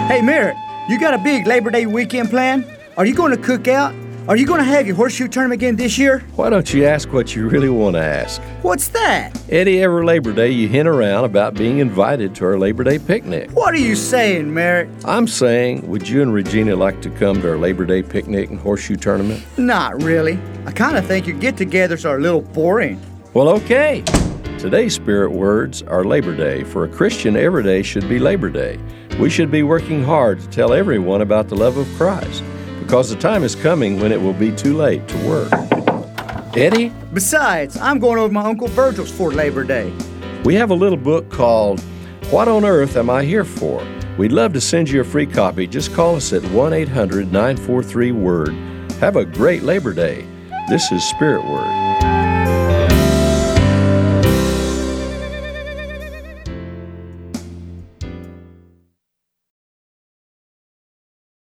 Hey, Merritt, you got a big Labor Day weekend plan? Are you going to cook out? Are you going to have your horseshoe tournament again this year? Why don't you ask what you really want to ask? What's that? Eddie, every Labor Day you hint around about being invited to our Labor Day picnic. What are you saying, Merritt? I'm saying, would you and Regina like to come to our Labor Day picnic and horseshoe tournament? Not really. I kind of think your get-togethers are a little boring. Well, okay. Today's spirit words are Labor Day. For a Christian, every day should be Labor Day. We should be working hard to tell everyone about the love of Christ, because the time is coming when it will be too late to work. Eddie? Besides, I'm going over to my Uncle Virgil's for Labor Day. We have a little book called What on Earth Am I Here For? We'd love to send you a free copy. Just call us at 1-800-943-WORD. Have a great Labor Day. This is Spirit Word.